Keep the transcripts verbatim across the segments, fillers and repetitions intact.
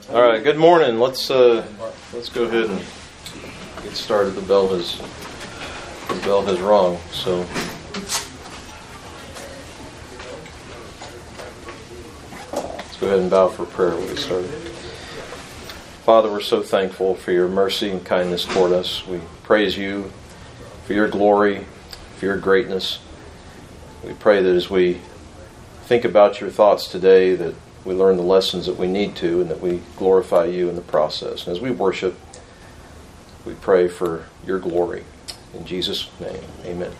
All right, good morning. Let's uh, let's go ahead and get started. The bell has the bell has rung, so let's go ahead and bow for prayer. We'll get started. Father, we're so thankful for your mercy and kindness toward us. We praise you for your glory, for your greatness. We pray that as we think about your thoughts today, that we learn the lessons that we need to, and that we glorify you in the process. And as we worship, we pray for your glory. In Jesus' name, amen.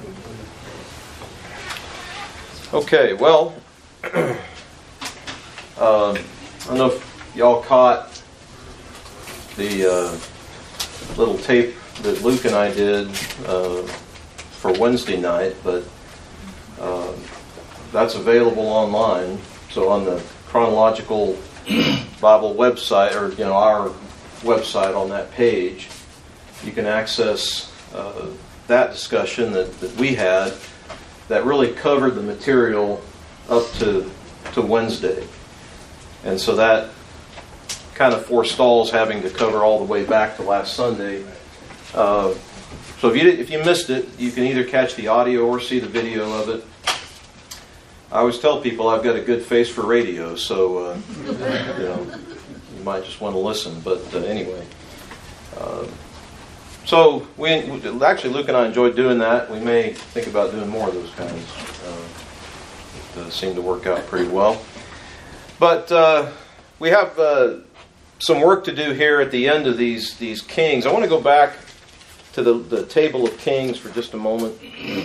Okay, well, uh, I don't know if y'all caught the uh, little tape that Luke and I did uh, for Wednesday night, but uh, that's available online. So on the Chronological Bible website, or you know our website on that page, you can access uh, that discussion that, that we had that really covered the material up to to Wednesday. And so that kind of forestalls having to cover all the way back to last Sunday. Uh, so if you if you missed it, you can either catch the audio or see the video of it. I always tell people I've got a good face for radio, so uh, you know you might just want to listen. But uh, anyway, uh, so we actually Luke and I enjoyed doing that. We may think about doing more of those kinds. Uh, it seemed to work out pretty well. But uh, we have uh, some work to do here at the end of these these kings. I want to go back to the, the table of kings for just a moment.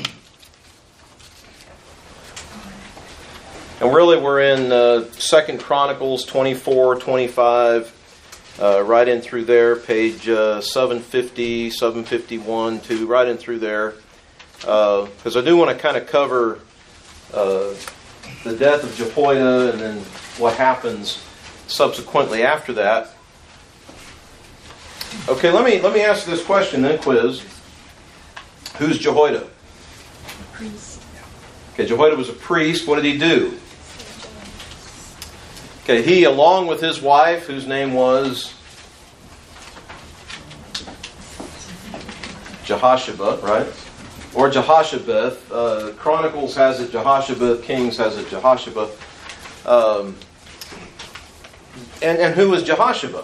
And really we're in uh, Second Chronicles twenty-four, twenty-five, uh, right in through there, page uh, seven fifty, seven fifty-one, to right in through there. Because uh, I do want to kind of cover uh, the death of Jehoiada and then what happens subsequently after that. Okay, let me let me ask this question then, quiz. Who's Jehoiada? Priest. Okay, Jehoiada was a priest. What did he do? Okay, he, along with his wife, whose name was Jehoshaphat, right? Or Jehoshaphat. Uh, Chronicles has it Jehoshaphat. Kings has it Jehoshaphat. Um, and, and who was Jehoshaphat?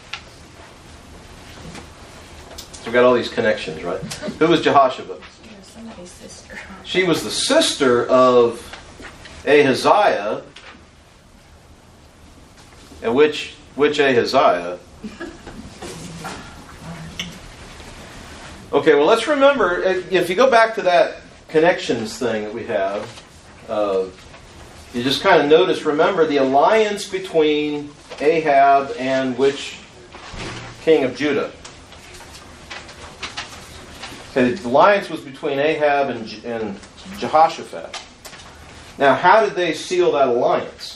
So we've got all these connections, right? Who was Jehoshaphat? She was somebody's sister. She was the sister of Ahaziah. And which which Ahaziah? Okay, well, let's remember, if you go back to that connections thing that we have, uh, you just kind of notice, remember the alliance between Ahab and which king of Judah? Okay, the alliance was between Ahab and, and Jehoshaphat. Now, how did they seal that alliance?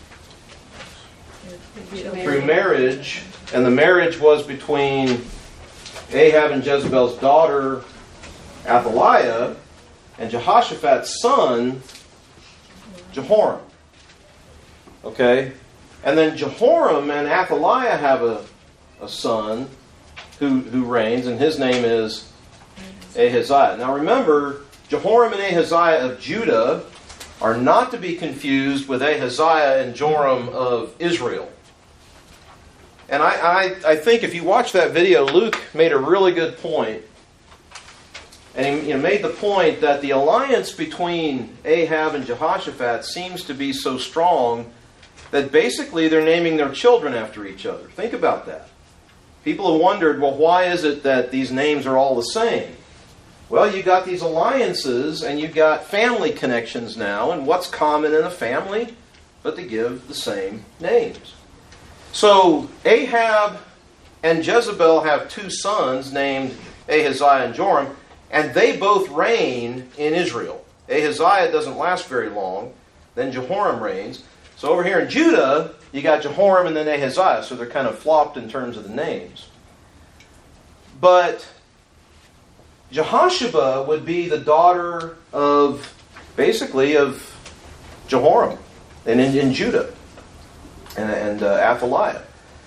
Through marriage, and the marriage was between Ahab and Jezebel's daughter, Athaliah, and Jehoshaphat's son, Jehoram. Okay? And then Jehoram and Athaliah have a, a son who, who reigns, and his name is Ahaziah. Now remember, Jehoram and Ahaziah of Judah are not to be confused with Ahaziah and Joram of Israel. And I, I, I think if you watch that video, Luke made a really good point. And he you know, made the point that the alliance between Ahab and Jehoshaphat seems to be so strong that basically they're naming their children after each other. Think about that. People have wondered, well, why is it that these names are all the same? Well, you got these alliances and you've got family connections now. And what's common in a family? But they give the same names. So Ahab and Jezebel have two sons named Ahaziah and Joram, and they both reign in Israel. Ahaziah doesn't last very long, then Jehoram reigns. So over here in Judah, you got Jehoram and then Ahaziah, so they're kind of flopped in terms of the names. But Jehoshaphat would be the daughter of, basically, of Jehoram, and in, in Judah. and, and uh, Athaliah.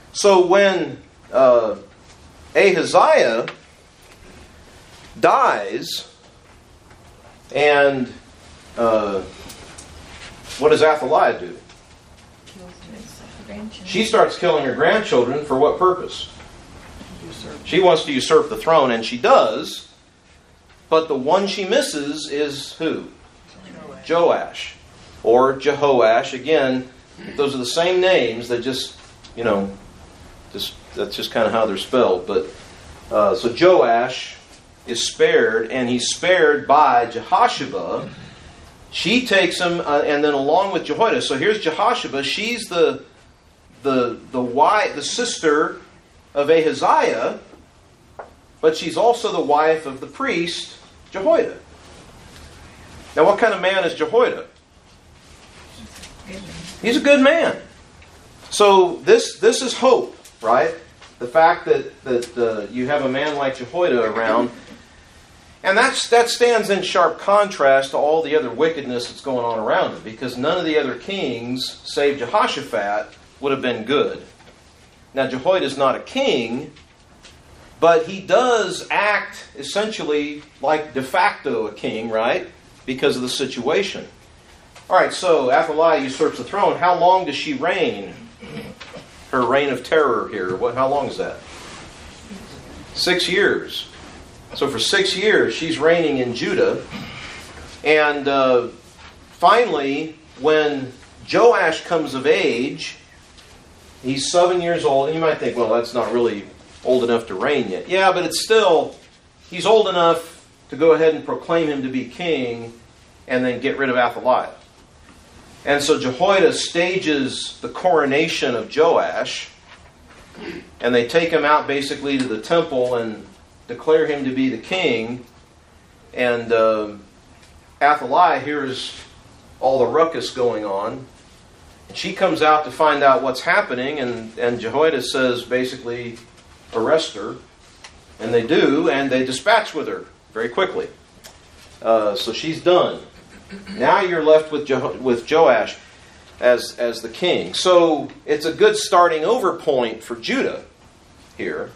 So when uh, Ahaziah dies, and uh, what does Athaliah do? She starts killing her grandchildren for what purpose? She wants to usurp the throne, and she does. But the one she misses is who? Joash. Or Jehoash. Again, those are the same names. They just, you know, just that's just kind of how they're spelled. But uh, so Joash is spared, and he's spared by Jehoshaphat. She takes him, uh, and then along with Jehoiada. So here's Jehoshaphat. She's the the the wife, the sister of Ahaziah, but she's also the wife of the priest Jehoiada. Now, what kind of man is Jehoiada? He's a good man. So this this is hope, right? The fact that that uh, you have a man like Jehoiada around, and that's that stands in sharp contrast to all the other wickedness that's going on around him, because none of the other kings, save Jehoshaphat, would have been good. Now, Jehoiada is not a king, but he does act essentially like de facto a king, right? Because of the situation. All right, so Athaliah usurps the throne. How long does she reign? Her reign of terror here. What? How long is that? Six years. So for six years, she's reigning in Judah. And uh, finally, when Joash comes of age, he's seven years old. And you might think, well, that's not really old enough to reign yet. Yeah, but it's still, he's old enough to go ahead and proclaim him to be king and then get rid of Athaliah. And so Jehoiada stages the coronation of Joash, and they take him out basically to the temple and declare him to be the king. And uh, Athaliah hears all the ruckus going on. And she comes out to find out what's happening, and, and Jehoiada says basically, arrest her. And they do, and they dispatch with her very quickly. Uh, so she's done. Now you're left with Jo- with Joash as, as the king. So it's a good starting over point for Judah here.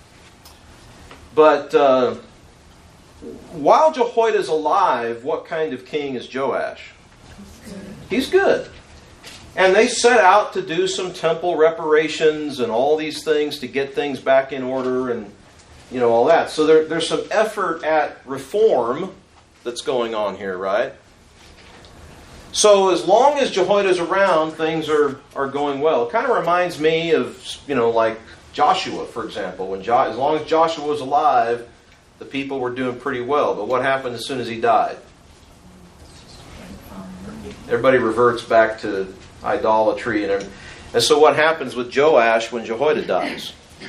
But uh, while Jehoiada is alive, what kind of king is Joash? He's good. And they set out to do some temple reparations and all these things to get things back in order and, you know, all that. So there, there's some effort at reform that's going on here, right? So as long as Jehoiada's around, things are, are going well. It kind of reminds me of, you know, like Joshua, for example. When jo- As long as Joshua was alive, the people were doing pretty well. But what happened as soon as he died? Everybody reverts back to idolatry. And, and so what happens with Joash when Jehoiada dies?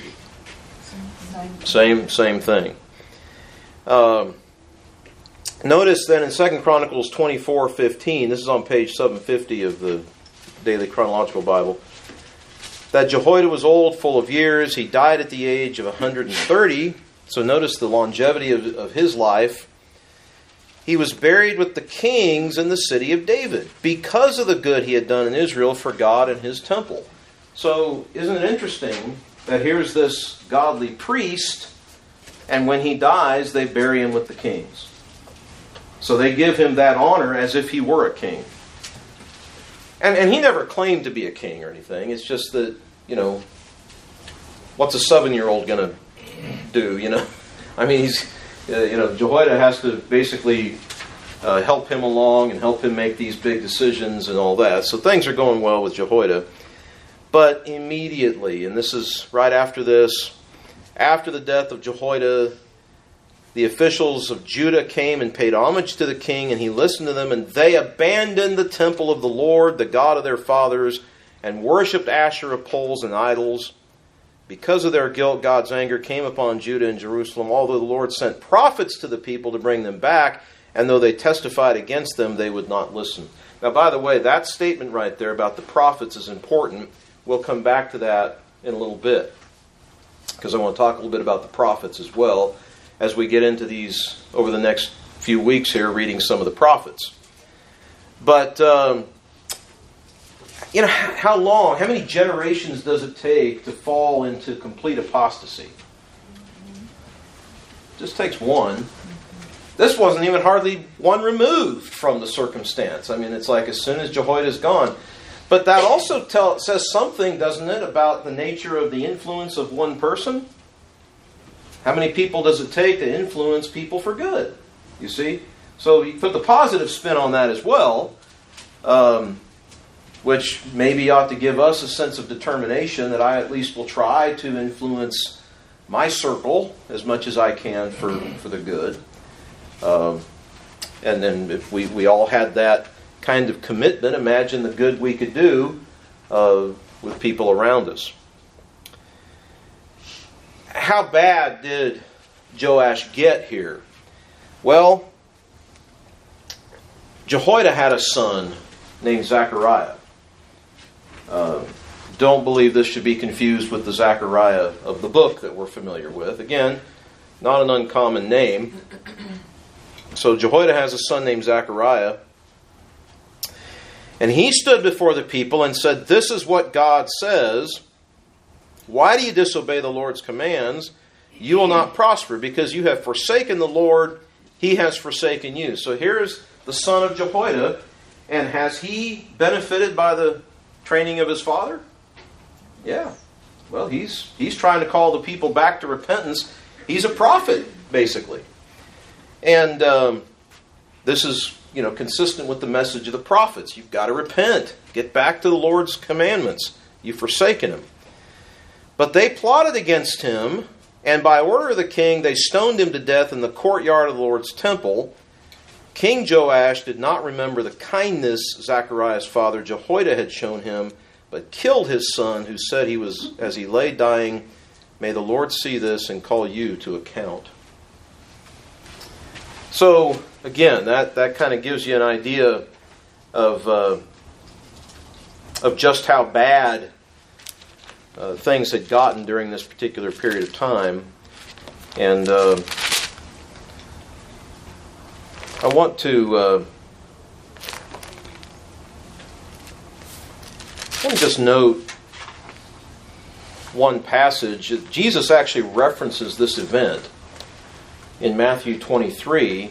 Same, same thing. Um, notice then in Second Chronicles twenty-four fifteen, this is on page seven fifty of the Daily Chronological Bible, that Jehoiada was old, full of years. He died at the age of one hundred thirty. So notice the longevity of, of his life. He was buried with the kings in the city of David because of the good he had done in Israel for God and his temple. So isn't it interesting that here's this godly priest, and when he dies, they bury him with the kings. So they give him that honor as if he were a king. And, and he never claimed to be a king or anything. It's just that, you know, what's a seven-year-old going to do, you know? I mean, he's, uh, you know, Jehoiada has to basically uh, help him along and help him make these big decisions and all that. So things are going well with Jehoiada. But immediately, and this is right after this, after the death of Jehoiada, the officials of Judah came and paid homage to the king, and he listened to them, and they abandoned the temple of the Lord, the God of their fathers, and worshipped Asherah poles and idols. Because of their guilt, God's anger came upon Judah and Jerusalem, although the Lord sent prophets to the people to bring them back, and though they testified against them, they would not listen. Now, by the way, that statement right there about the prophets is important. We'll come back to that in a little bit, because I want to talk a little bit about the prophets as well as we get into these over the next few weeks here, reading some of the prophets. But um, you know, how long, how many generations does it take to fall into complete apostasy? Just takes one. This wasn't even hardly one removed from the circumstance. I mean, it's like as soon as Jehoiada's gone. But that also tell, says something, doesn't it, about the nature of the influence of one person? How many people does it take to influence people for good? You see? So you put the positive spin on that as well, um, which maybe ought to give us a sense of determination that I at least will try to influence my circle as much as I can for, for the good. Um, and then if we, we all had that kind of commitment, imagine the good we could do uh, with people around us. How bad did Joash get here? Well, Jehoiada had a son named Zechariah. Uh, don't believe this should be confused with the Zechariah of the book that we're familiar with. Again, not an uncommon name. So Jehoiada has a son named Zechariah. And he stood before the people and said, "This is what God says. Why do you disobey the Lord's commands? You will not prosper, because you have forsaken the Lord. He has forsaken you." So here's the son of Jehoiada. And has he benefited by the training of his father? Yeah. Well, he's he's trying to call the people back to repentance. He's a prophet, basically. And um, this is, you know, consistent with the message of the prophets. You've got to repent. Get back to the Lord's commandments. You've forsaken Him. But they plotted against him, and by order of the king, they stoned him to death in the courtyard of the Lord's temple. King Joash did not remember the kindness Zechariah's father Jehoiada had shown him, but killed his son, who said he was, as he lay dying, "May the Lord see this and call you to account." So, again, that, that kind of gives you an idea of, uh, of just how bad Uh, things had gotten during this particular period of time. And uh, I want to uh, I want to just note one passage. Jesus actually references this event in Matthew twenty-three.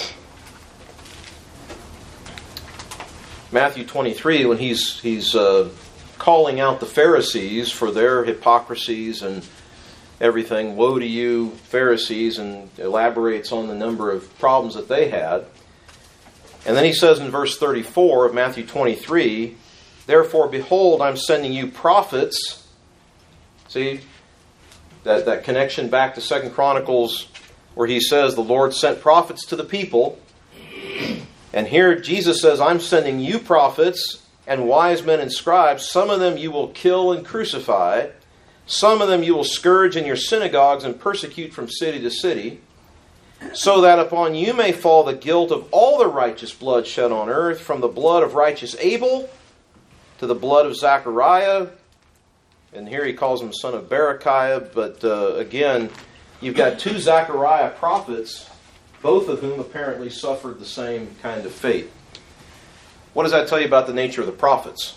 Matthew twenty-three, when he's he's uh, calling out the Pharisees for their hypocrisies and everything. "Woe to you, Pharisees," and elaborates on the number of problems that they had. And then he says in verse thirty-four of Matthew twenty-three, "Therefore, behold, I'm sending you prophets." See, that, that connection back to Second Chronicles where he says the Lord sent prophets to the people. And here Jesus says, "I'm sending you prophets and wise men and scribes. Some of them you will kill and crucify. Some of them you will scourge in your synagogues and persecute from city to city, so that upon you may fall the guilt of all the righteous blood shed on earth, from the blood of righteous Abel to the blood of Zechariah." And here he calls him son of Berechiah. But uh, again, you've got two Zechariah prophets, both of whom apparently suffered the same kind of fate. What does that tell you about the nature of the prophets?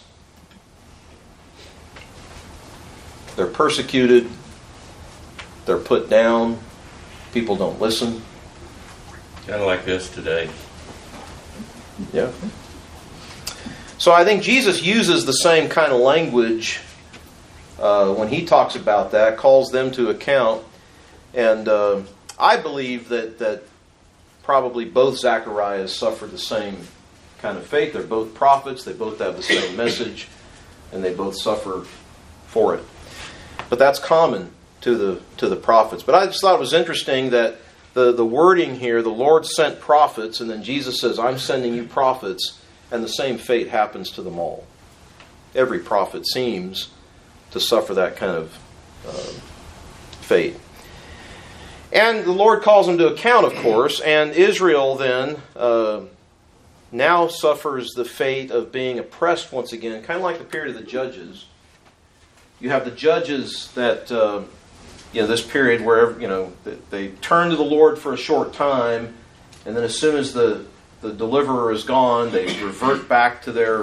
They're persecuted. They're put down. People don't listen. Kind of like us today. Yeah. So I think Jesus uses the same kind of language uh, when he talks about that, calls them to account. And uh, I believe that, that probably both Zacharias suffered the same kind of fate. They're both prophets. They both have the same message, and they both suffer for it. But that's common to the to the prophets. But I just thought it was interesting that the, the wording here, the Lord sent prophets, and then Jesus says, "I'm sending you prophets," and the same fate happens to them all. Every prophet seems to suffer that kind of uh, fate. And the Lord calls them to account, of course, and Israel then uh, now suffers the fate of being oppressed once again, kind of like the period of the Judges. You have the Judges that, uh, you know, this period where, you know, they turn to the Lord for a short time, and then as soon as the, the deliverer is gone, they revert back to their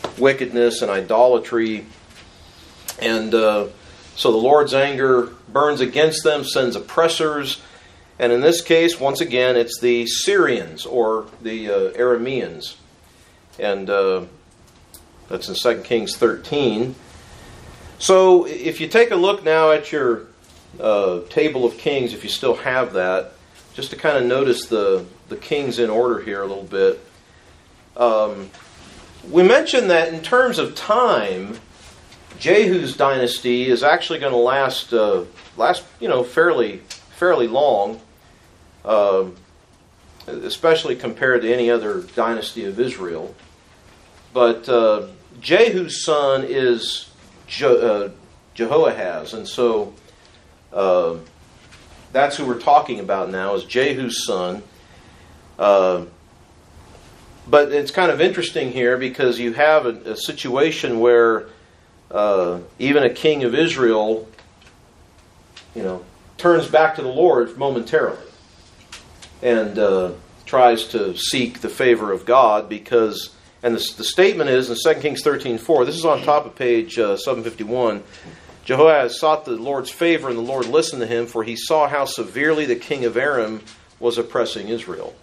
wickedness and idolatry. And uh, so the Lord's anger burns against them, sends oppressors. And in this case, once again, it's the Syrians or the uh, Arameans. And uh, that's in Second Kings thirteen. So if you take a look now at your uh, table of kings, if you still have that, just to kind of notice the, the kings in order here a little bit. Um, we mentioned that in terms of time, Jehu's dynasty is actually going to last, uh, last you know, fairly fairly long, uh, especially compared to any other dynasty of Israel. But uh, Jehu's son is Je- uh, Jehoahaz, and so uh, that's who we're talking about now, is Jehu's son. Uh, but it's kind of interesting here because you have a, a situation where uh, even a king of Israel, you know, turns back to the Lord momentarily and uh, tries to seek the favor of God because, and the, the statement is in Second Kings thirteen four, this is on top of page uh, seven fifty-one, Jehoahaz sought the Lord's favor and the Lord listened to him, for he saw how severely the king of Aram was oppressing Israel.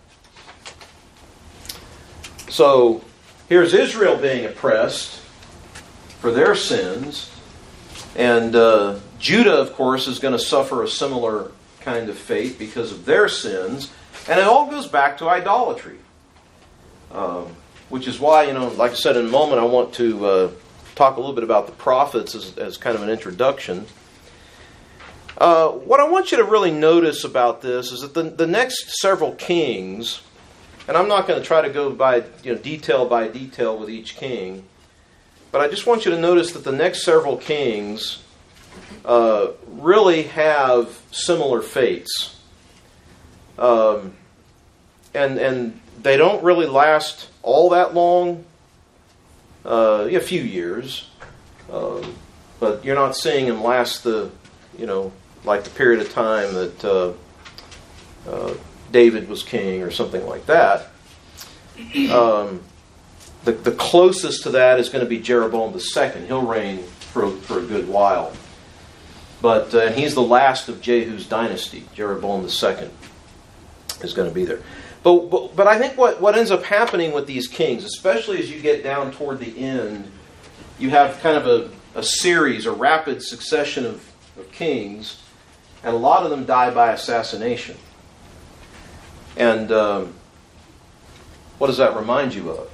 So here's Israel being oppressed for their sins, and uh, Judah, of course, is going to suffer a similar kind of fate because of their sins, and it all goes back to idolatry. Um, which is why, you know, like I said in a moment, I want to uh, talk a little bit about the prophets as, as kind of an introduction. Uh, what I want you to really notice about this is that the, the next several kings, and I'm not going to try to go by, you know, detail by detail with each king, but I just want you to notice that the next several kings uh, really have similar fates. Um, and and they don't really last all that long, uh, a few years, um, but you're not seeing them last the, you know, like the period of time that uh, uh, David was king or something like that. Um, the, the closest to that is going to be Jeroboam the Second. He'll reign for, for a good while. But uh, he's the last of Jehu's dynasty. Jeroboam the Second is going to be there. But, but but I think what, what ends up happening with these kings, especially as you get down toward the end, you have kind of a, a series, a rapid succession of, of kings, and a lot of them die by assassination. And um, what does that remind you of?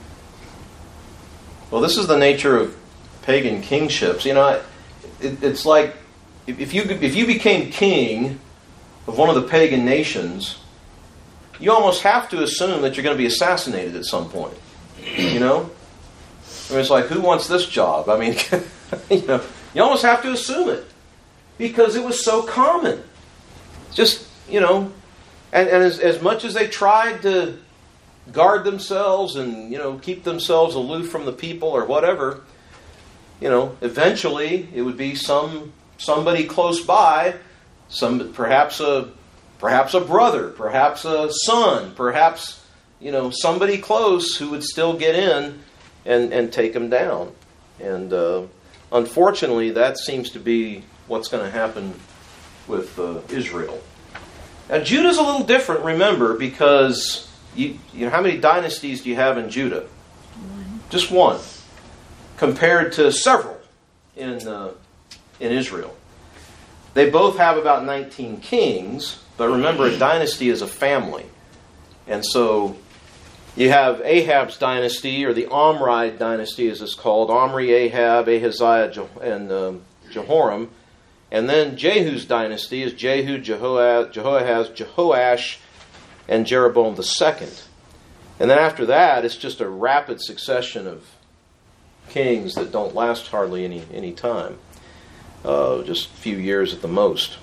Well, this is the nature of pagan kingships. You know, it, it's like if you if you became king of one of the pagan nations, you almost have to assume that you're going to be assassinated at some point. You know? I mean, it's like, who wants this job? I mean, you know, you almost have to assume it. Because it was so common. Just, you know, and, and as, as much as they tried to guard themselves and, you know, keep themselves aloof from the people or whatever, you know, eventually it would be some somebody close by, some perhaps a Perhaps a brother, perhaps a son, perhaps, you know, somebody close who would still get in and, and take them down. And uh, unfortunately, that seems to be what's going to happen with uh, Israel. Now, Judah's a little different, remember, because you, you know, how many dynasties do you have in Judah? One. Just one, compared to several in uh, in Israel. They both have about nineteen kings. But remember, a dynasty is a family. And so you have Ahab's dynasty, or the Omride dynasty as it's called. Omri, Ahab, Ahaziah, and um, Jehoram. And then Jehu's dynasty is Jehu, Jehoahaz, Jehoahaz, Jehoash, and Jeroboam the Second. And then after that, it's just a rapid succession of kings that don't last hardly any, any time. Uh, just a few years at the most.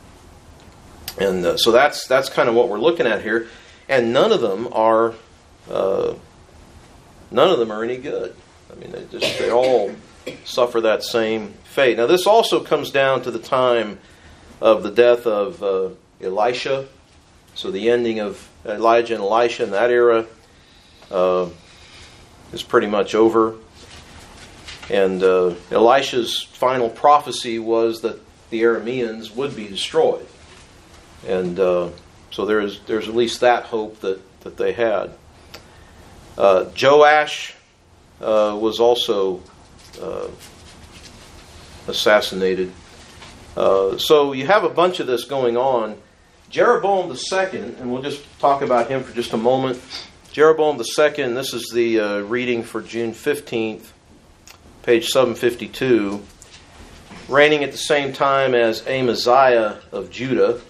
And uh, so that's that's kind of what we're looking at here, and none of them are uh, none of them are any good. I mean, they just they all suffer that same fate. Now, this also comes down to the time of the death of uh, Elisha. So the ending of Elijah and Elisha in that era uh, is pretty much over. And uh, Elisha's final prophecy was that the Arameans would be destroyed. And uh, so there's there's at least that hope that, that they had. Uh, Joash uh, was also uh, assassinated. Uh, so you have a bunch of this going on. Jeroboam the Second, and we'll just talk about him for just a moment. Jeroboam the Second, this is the uh, reading for June fifteenth, page seven fifty-two. Reigning at the same time as Amaziah of Judah.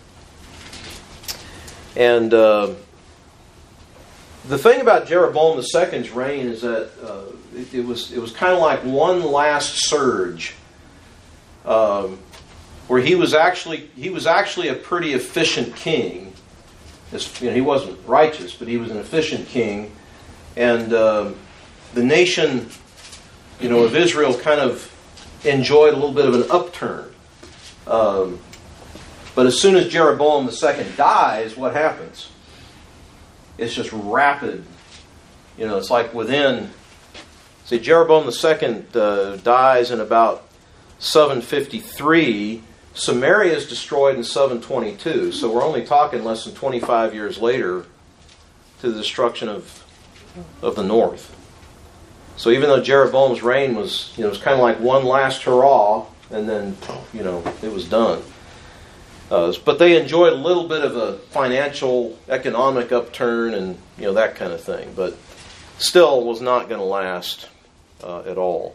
And uh, the thing about Jeroboam the Second's reign is that uh, it, it was it was kind of like one last surge, um, where he was actually he was actually a pretty efficient king. This, you know, he wasn't righteous, but he was an efficient king, and uh, the nation, you know, of Israel kind of enjoyed a little bit of an upturn. Um, but as soon as Jeroboam the Second dies, what happens? It's just rapid. You know, it's like within... See, Jeroboam the Second uh, dies in about seven fifty-three. Samaria is destroyed in seven twenty-two. So we're only talking less than twenty-five years later to the destruction of of the north. So even though Jeroboam's reign was, you know, it was kind of like one last hurrah, and then, you know, it was done. Uh, but they enjoyed a little bit of a financial, economic upturn, and you know that kind of thing. But still, was not going to last uh, at all.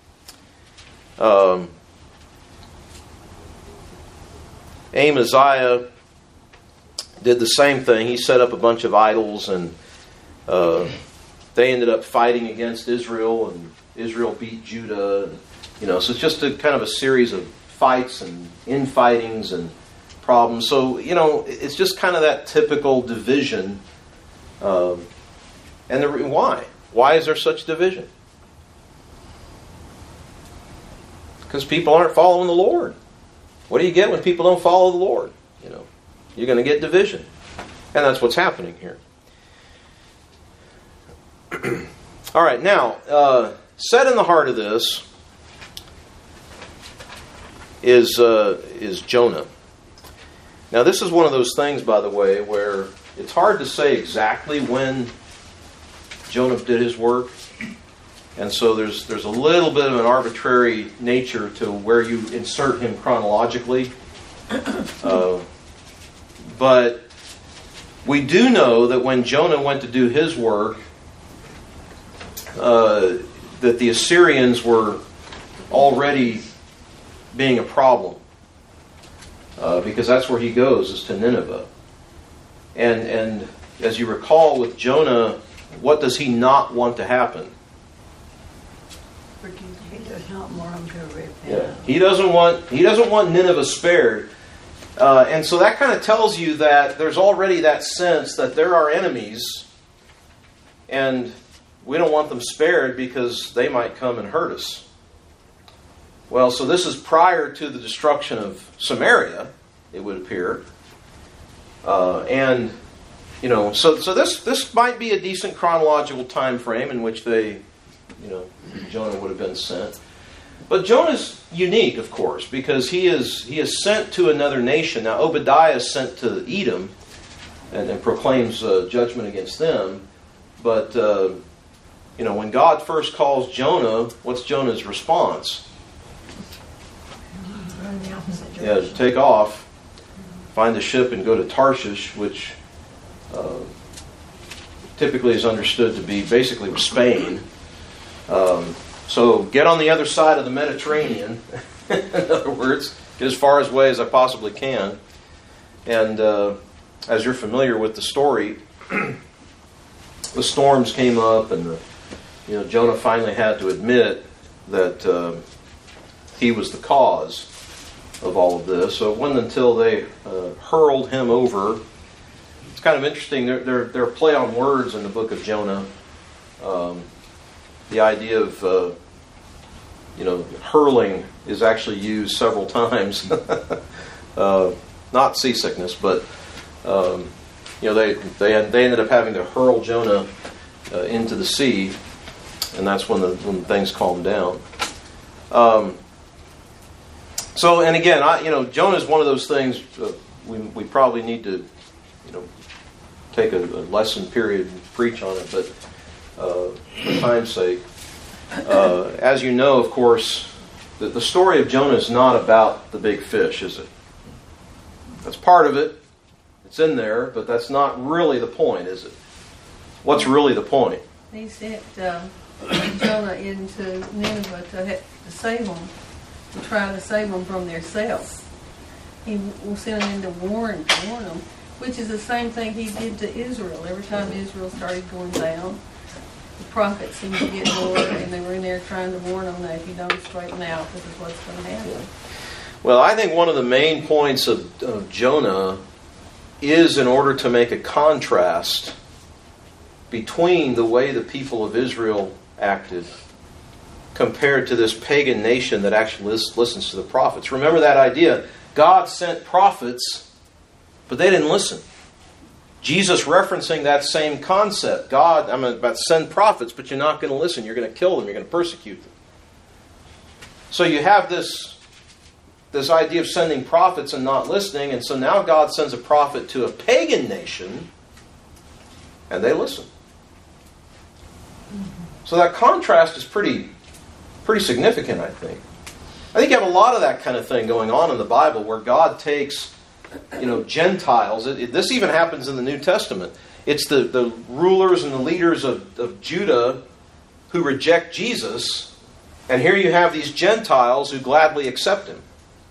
Um, Amaziah did the same thing. He set up a bunch of idols, and uh, they ended up fighting against Israel, and Israel beat Judah. And, you know, so it's just a kind of a series of fights and infightings and problems. So, you know, it's just kind of that typical division. Um, and the, why? Why is there such division? Because people aren't following the Lord. What do you get when people don't follow the Lord? You know, you're going to get division. And that's what's happening here. All right, now, uh, set in the heart of this is uh, is Jonah. Now, this is one of those things, by the way, where it's hard to say exactly when Jonah did his work. And so there's there's a little bit of an arbitrary nature to where you insert him chronologically. Uh, but we do know that when Jonah went to do his work, uh, that the Assyrians were already being a problem. Uh, because that's where he goes, is to Nineveh. And and as you recall with Jonah, what does he not want to happen? He does not want them to repent. Yeah. He doesn't want he doesn't want Nineveh spared. Uh, and so that kind of tells you that there's already that sense that there are enemies, and we don't want them spared because they might come and hurt us. Well, so this is prior to the destruction of Samaria, it would appear. Uh, and, you know, so so this this might be a decent chronological time frame in which they, you know, Jonah would have been sent. But Jonah's unique, of course, because he is he is sent to another nation. Now, Obadiah is sent to Edom and, and proclaims uh, judgment against them. But, uh, you know, when God first calls Jonah, what's Jonah's response? Run the opposite Yeah, direction. to take off, find a ship and go to Tarshish, which uh, typically is understood to be basically Spain. Um, so get on the other side of the Mediterranean, in other words, get as far away as I possibly can. And uh, as you're familiar with the story, the storms came up, and the, you know, Jonah finally had to admit that uh, he was the cause of all of this. So it wasn't until they uh, hurled him over. It's kind of interesting. There, there, there are play on words in the book of Jonah. Um, the idea of uh, you know hurling is actually used several times. uh, not seasickness, but um, you know they they had, they ended up having to hurl Jonah uh, into the sea, and that's when the when things calmed down. Um, so, and again, I, you know, Jonah is one of those things uh, we we probably need to, you know, take a, a lesson period and preach on it, but uh, for time's sake, uh, as you know, of course, the, the story of Jonah is not about the big fish, is it? That's part of it. It's in there, but that's not really the point, is it? What's really the point? He sent uh, Jonah into Nineveh to, ha- to save them, to try to save them from themselves. He will send them in to warn, to warn them, which is the same thing he did to Israel. Every time Israel started going down, the prophets seemed to get more, and they were in there trying to warn them that if you don't straighten out, this is what's going to happen. Well, I think one of the main points of, of Jonah is in order to make a contrast between the way the people of Israel acted compared to this pagan nation that actually lis- listens to the prophets. Remember that idea. God sent prophets, but they didn't listen. Jesus referencing that same concept. God, I'm about to send prophets, but you're not going to listen. You're going to kill them. You're going to persecute them. So you have this, this idea of sending prophets and not listening, and so now God sends a prophet to a pagan nation, and they listen. So that contrast is pretty, pretty significant, I think. I think you have a lot of that kind of thing going on in the Bible where God takes, you know, Gentiles. It, it, this even happens in the New Testament. It's the, the rulers and the leaders of, of Judah who reject Jesus. And here you have these Gentiles who gladly accept Him.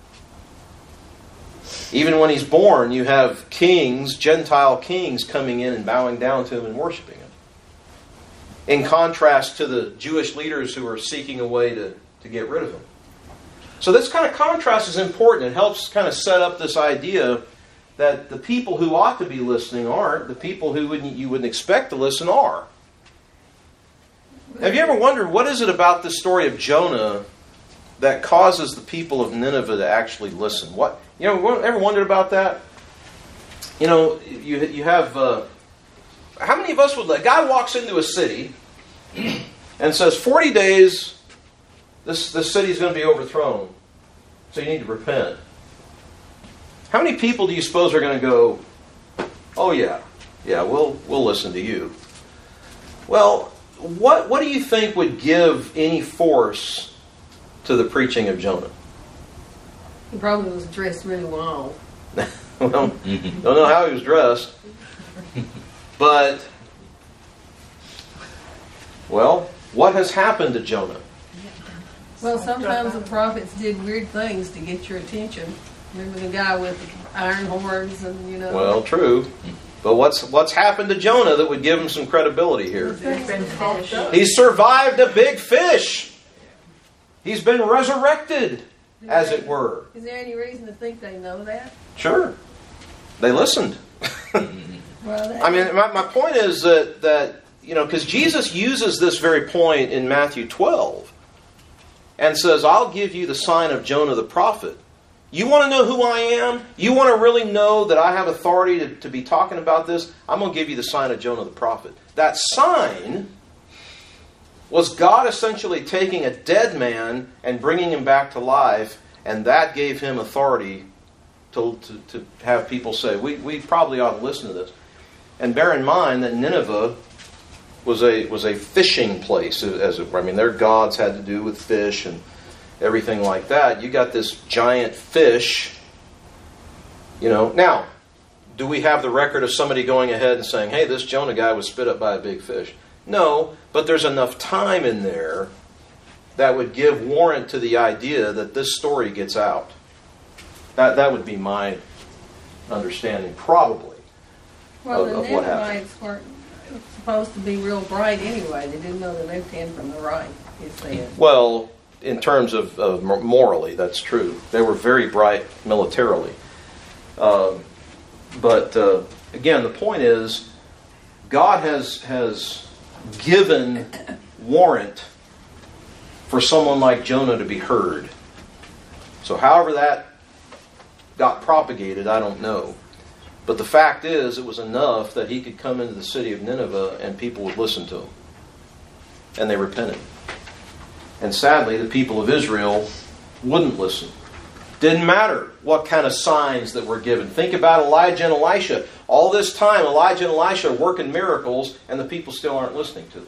Even when He's born, you have kings, Gentile kings, coming in and bowing down to Him and worshiping Him. In contrast to the Jewish leaders who are seeking a way to, to get rid of Him. So this kind of contrast is important. It helps kind of set up this idea that the people who ought to be listening aren't. The people who wouldn't, you wouldn't expect to listen are. Have you ever wondered, what is it about this story of Jonah that causes the people of Nineveh to actually listen? What, you know, ever wondered about that? You know, you you have... Uh, how many of us would... A guy walks into a city and says, forty days... This, this city is going to be overthrown. So you need to repent. How many people do you suppose are going to go, oh yeah, yeah, we'll we'll listen to you? Well, what what do you think would give any force to the preaching of Jonah? He probably was dressed really well. Well, don't know how he was dressed. But, well, what has happened to Jonah? Well, sometimes the prophets did weird things to get your attention. Remember the guy with the iron horns and, you know... Well, true. But what's what's happened to Jonah that would give him some credibility here? He survived a big fish. He's been resurrected, as it were. Is there any reason to think they know that? Sure. They listened. Well, that, I mean, my, my point is that, that you know, because Jesus uses this very point in Matthew twelve. And says, I'll give you the sign of Jonah the prophet. You want to know who I am? You want to really know that I have authority to, to be talking about this? I'm going to give you the sign of Jonah the prophet. That sign was God essentially taking a dead man and bringing him back to life, and that gave him authority to, to, to have people say, we, we probably ought to listen to this. And bear in mind that Nineveh was a was a fishing place, as it, I mean, their gods had to do with fish and everything like that. You got this giant fish, you know. Now, do we have the record of somebody going ahead and saying, hey, this Jonah guy was spit up by a big fish? No, but there's enough time in there that would give warrant to the idea that this story gets out. That that would be my understanding, probably, well, of, the of what happened. Ninevites weren't supposed to be real bright anyway. They didn't know the left hand from the right, he said. Well, in terms of, of morally, that's true. They were very bright militarily. Uh, but uh, again, the point is, God has has given warrant for someone like Jonah to be heard. So however that got propagated, I don't know. But the fact is, it was enough that he could come into the city of Nineveh and people would listen to him. And they repented. And sadly, the people of Israel wouldn't listen. Didn't matter what kind of signs that were given. Think about Elijah and Elisha. All this time, Elijah and Elisha are working miracles, and the people still aren't listening to them.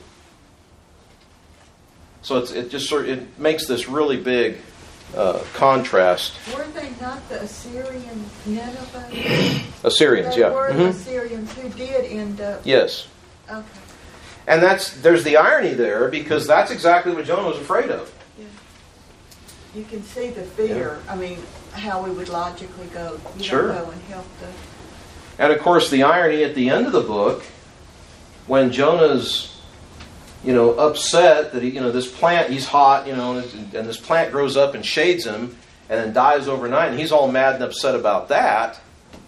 So it's, it just sort of, it makes this really big uh, contrast. Were they not the Assyrian Nineveh? Assyrians, they yeah. were Mhm. the Assyrians who did end up. Yes. Okay. And that's there's the irony there, because that's exactly what Jonah was afraid of. You can see the fear. I mean, how we would logically go. You Sure. don't go and help the. And of course, the irony at the end of the book, when Jonah's, you know, upset that he, you know, this plant, he's hot, you know, and, and this plant grows up and shades him, and then dies overnight, and he's all mad and upset about that.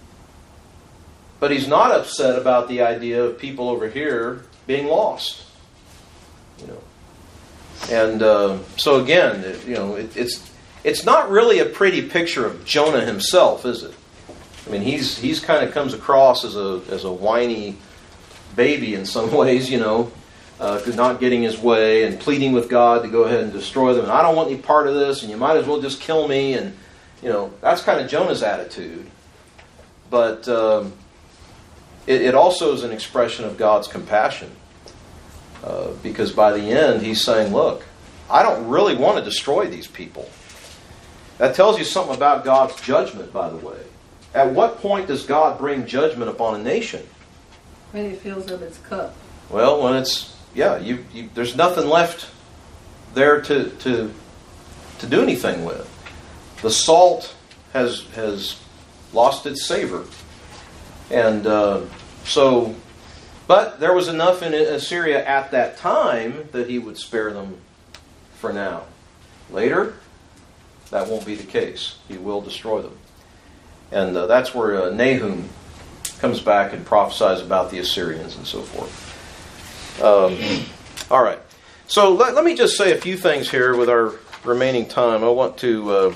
But he's not upset about the idea of people over here being lost, you know. And uh, so again, it, you know, it, it's it's not really a pretty picture of Jonah himself, is it? I mean, he's he's kind of comes across as a as a whiny baby in some ways, you know, uh, not getting his way and pleading with God to go ahead and destroy them. And I don't want any part of this, and you might as well just kill me. And you know, that's kind of Jonah's attitude. But um, it, it also is an expression of God's compassion. Uh, because by the end, he's saying, look, I don't really want to destroy these people. That tells you something about God's judgment, by the way. At what point does God bring judgment upon a nation? When it fills up its cup. Well, when it's, yeah, you, you, there's nothing left there to, to, to do anything with. The salt has, has lost its savor. And uh, so... But there was enough in Assyria at that time that he would spare them for now. Later, that won't be the case. He will destroy them. And uh, that's where uh, Nahum comes back and prophesies about the Assyrians and so forth. Um, all right. So let, let me just say a few things here with our remaining time. I want to uh,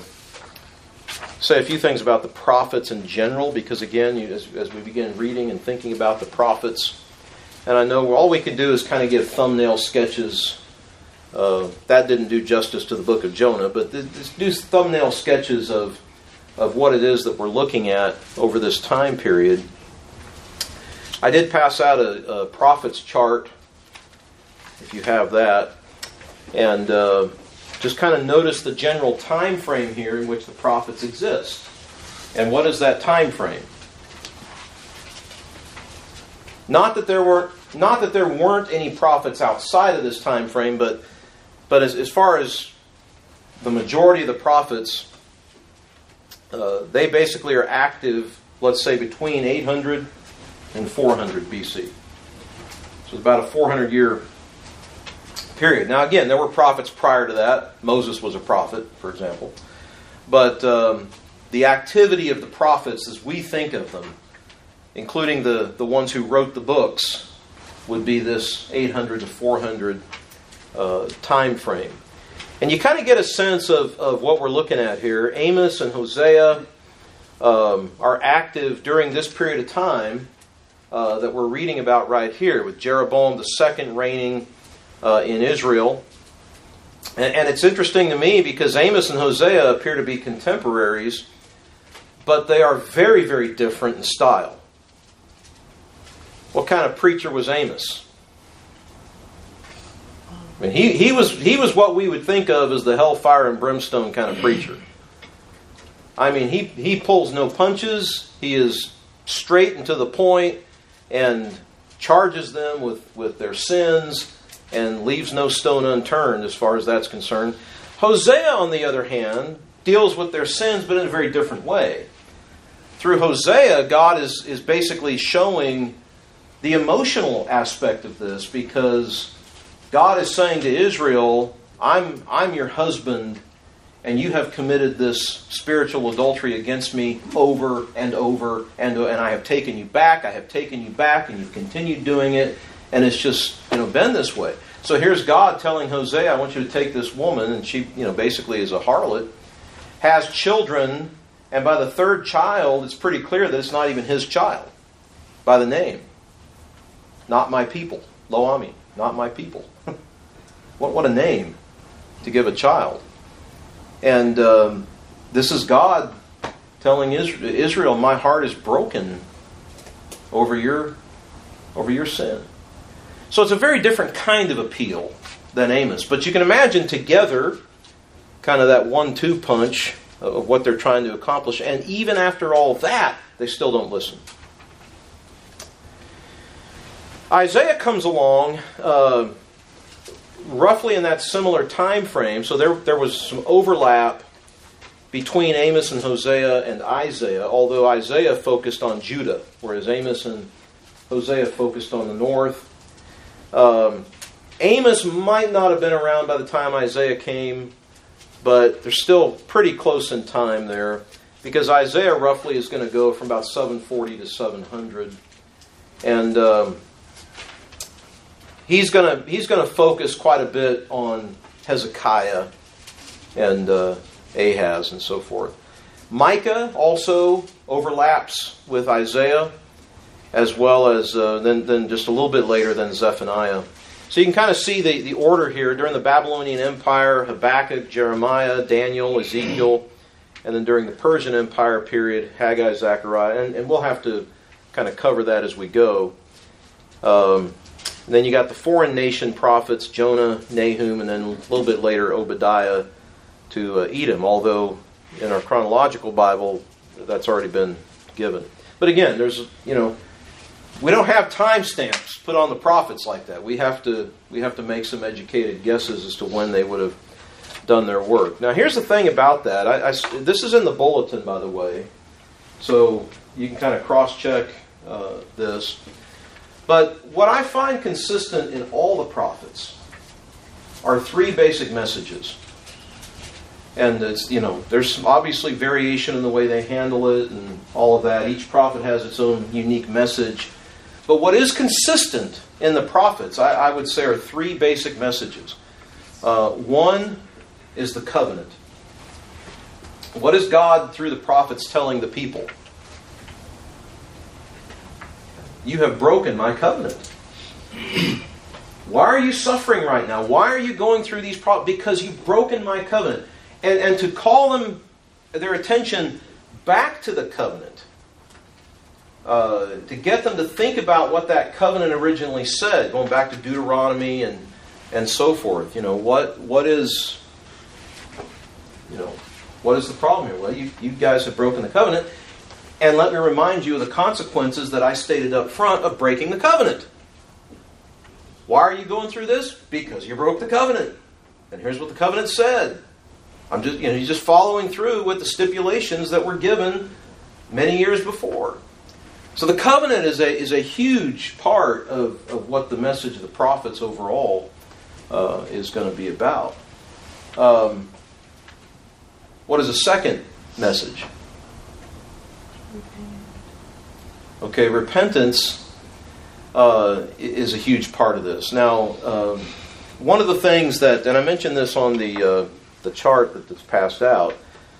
say a few things about the prophets in general, because again, you, as, as we begin reading and thinking about the prophets, and I know all we can do is kind of give thumbnail sketches. Uh, that didn't do justice to the book of Jonah, but just do thumbnail sketches of of what it is that we're looking at over this time period. I did pass out a, a prophet's chart, if you have that, and uh, just kind of notice the general time frame here in which the prophets exist. And what is that time frame? Not that there weren't, not that there weren't any prophets outside of this time frame, but but as, as far as the majority of the prophets, uh, they basically are active, let's say, between eight hundred and four hundred B C. So it's about a four hundred year period. Now again, there were prophets prior to that. Moses was a prophet, for example. But um, the activity of the prophets, as we think of them, including the, the ones who wrote the books, would be this eight hundred to four hundred uh, time frame. And you kind of get a sense of, of what we're looking at here. Amos and Hosea um, are active during this period of time uh, that we're reading about right here, with Jeroboam the second reigning uh, in Israel. And, and it's interesting to me because Amos and Hosea appear to be contemporaries, but they are very, very different in style. What kind of preacher was Amos? I mean, he, he was he was what we would think of as the hellfire and brimstone kind of preacher. I mean, he, he pulls no punches. He is straight and to the point and charges them with, with their sins and leaves no stone unturned as far as that's concerned. Hosea, on the other hand, deals with their sins, but in a very different way. Through Hosea, God is, is basically showing the emotional aspect of this, because God is saying to Israel, I'm, I'm your husband, and you have committed this spiritual adultery against me over and over, and, and I have taken you back, I have taken you back, and you've continued doing it, and it's just, you know, been this way. So here's God telling Hosea, I want you to take this woman, and she, you know, basically is a harlot, has children, and by the third child, it's pretty clear that it's not even his child, by the name. Not my people. Lo Ami. Not my people. what, what a name. to give a child. And um, this is God telling Israel, my heart is broken over your, over your sin. So it's a very different kind of appeal than Amos. But you can imagine together kind of that one two punch of what they're trying to accomplish. And even after all that, they still don't listen. Isaiah comes along uh, roughly in that similar time frame. So there, there was some overlap between Amos and Hosea and Isaiah, although Isaiah focused on Judah, whereas Amos and Hosea focused on the north. Um, Amos might not have been around by the time Isaiah came, but they're still pretty close in time there, because Isaiah roughly is going to go from about seven forty to seven hundred. And um, he's going to he's going to focus quite a bit on Hezekiah and uh, Ahaz and so forth. Micah also overlaps with Isaiah, as well as uh, then, then just a little bit later than Zephaniah. So you can kind of see the, the order here. During the Babylonian Empire, Habakkuk, Jeremiah, Daniel, Ezekiel, and then during the Persian Empire period, Haggai, Zechariah, and, and we'll have to kind of cover that as we go. Um, and then you got the foreign nation prophets, Jonah, Nahum, and then a little bit later Obadiah to uh, Edom, although in our chronological Bible, that's already been given. But again, there's, you know, we don't have timestamps put on the prophets like that. We have to we have to make some educated guesses as to when they would have done their work. Now, here's the thing about that. I, I, this is in the bulletin, by the way, so you can kind of cross-check uh, this. But what I find consistent in all the prophets are three basic messages. And it's, you know, there's obviously variation in the way they handle it and all of that. Each prophet has its own unique message. But what is consistent in the prophets, I, I would say, are three basic messages. Uh, one is the covenant. What is God, through the prophets, telling the people? You have broken my covenant. Why are you suffering right now? Why are you going through these problems? Because you've broken my covenant. And, and to call them, their attention back to the covenant, uh, to get them to think about what that covenant originally said, going back to Deuteronomy and and so forth. You know, what what is, you know, what is the problem here? Well, you, you guys have broken the covenant, and let me remind you of the consequences that I stated up front of breaking the covenant. Why are you going through this? Because you broke the covenant. And here's what the covenant said. I'm just, you know, he's just following through with the stipulations that were given many years before. So the covenant is a is a huge part of, of what the message of the prophets overall uh, is going to be about. Um, what is the second message? Okay, repentance uh, is a huge part of this. Now, um, one of the things that, and I mentioned this on the uh, the chart that, that's passed out,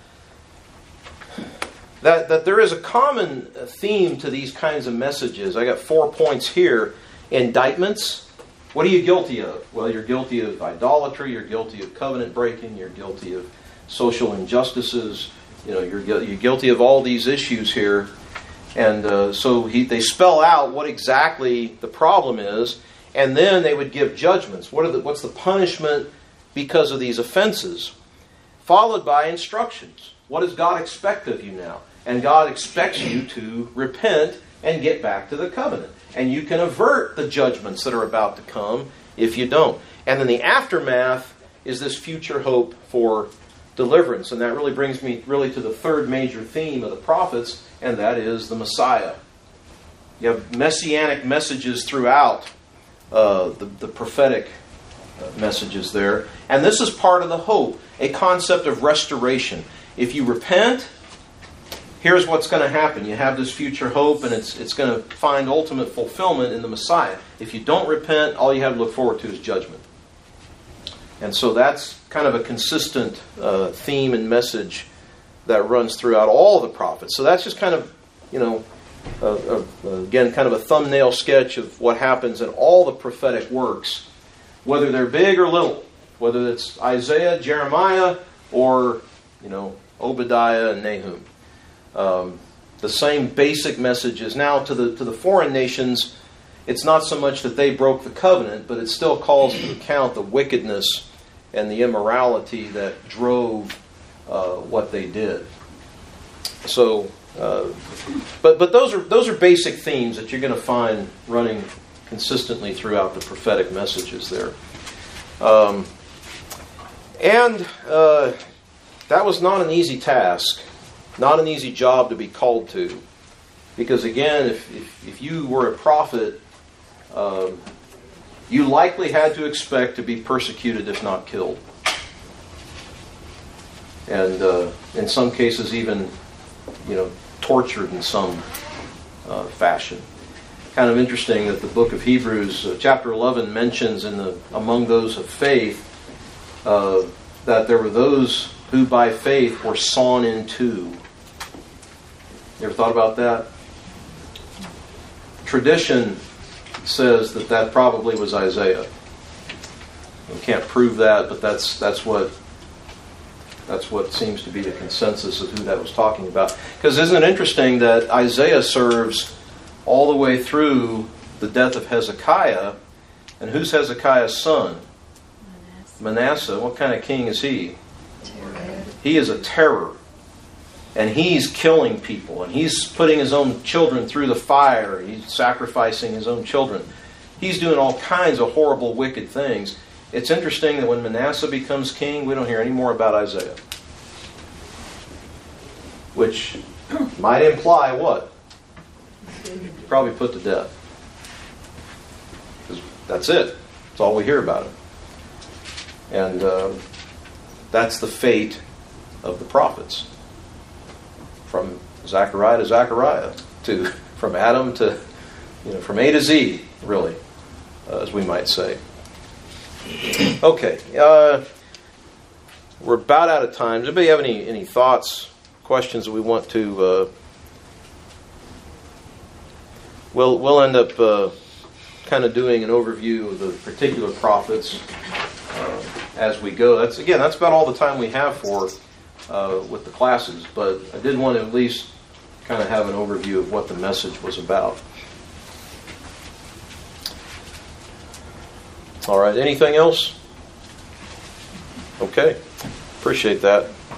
that, that there is a common theme to these kinds of messages. I got four points here. Indictments. What are you guilty of? Well, you're guilty of idolatry, you're guilty of covenant breaking, you're guilty of social injustices, you know, you're, you're guilty of all these issues here. And uh, so he, they spell out what exactly the problem is, and then they would give judgments. What are the, what's the punishment because of these offenses? Followed by instructions. What does God expect of you now? And God expects you to repent and get back to the covenant. And you can avert the judgments that are about to come if you don't. And then the aftermath is this future hope for deliverance. And that really brings me really to the third major theme of the prophets, and that is the Messiah. You have messianic messages throughout uh, the, the prophetic messages there. And this is part of the hope, a concept of restoration. If you repent, here's what's going to happen. You have this future hope, and it's it's going to find ultimate fulfillment in the Messiah. If you don't repent, all you have to look forward to is judgment. And so that's kind of a consistent uh, theme and message that runs throughout all the prophets. So that's just kind of, you know, uh, uh, again, kind of a thumbnail sketch of what happens in all the prophetic works, whether they're big or little, whether it's Isaiah, Jeremiah, or, you know, Obadiah and Nahum. Um, the same basic messages. Now, to the to the foreign nations, it's not so much that they broke the covenant, but it still calls to account the wickedness and the immorality that drove uh, what they did. So, uh, but but those are those are basic themes that you're going to find running consistently throughout the prophetic messages there. Um, and uh, that was not an easy task, not an easy job to be called to, because again, if if, if you were a prophet, um, you likely had to expect to be persecuted, if not killed, and uh, in some cases even, you know, tortured in some uh, fashion. Kind of interesting that the book of Hebrews, uh, chapter eleven, mentions in the among those of faith uh, that there were those who by faith were sawn in two. You ever thought about that? Tradition says that that probably was Isaiah. We can't prove that, but that's that's what that's what seems to be the consensus of who that was talking about. Because isn't it interesting that Isaiah serves all the way through the death of Hezekiah, and who's Hezekiah's son? Manasseh. Manasseh. What kind of king is he? Terror. He is a terror. And he's killing people, and he's putting his own children through the fire, he's sacrificing his own children. He's doing all kinds of horrible, wicked things. It's interesting that when Manasseh becomes king, we don't hear any more about Isaiah. Which might imply what? Probably put to death. 'Cause that's it. That's all we hear about him. And uh, that's the fate of the prophets. From Zechariah to Zechariah, to from Adam to, you know, from A to Z, really, uh, as we might say. Okay, uh, we're about out of time. Does anybody have any, any thoughts, questions that we want to? Uh, we'll we'll end up uh, kind of doing an overview of the particular prophets uh, as we go. That's again, that's about all the time we have for. Uh, with the classes, but I did want to at least kind of have an overview of what the message was about. All right, anything else? Okay, appreciate that.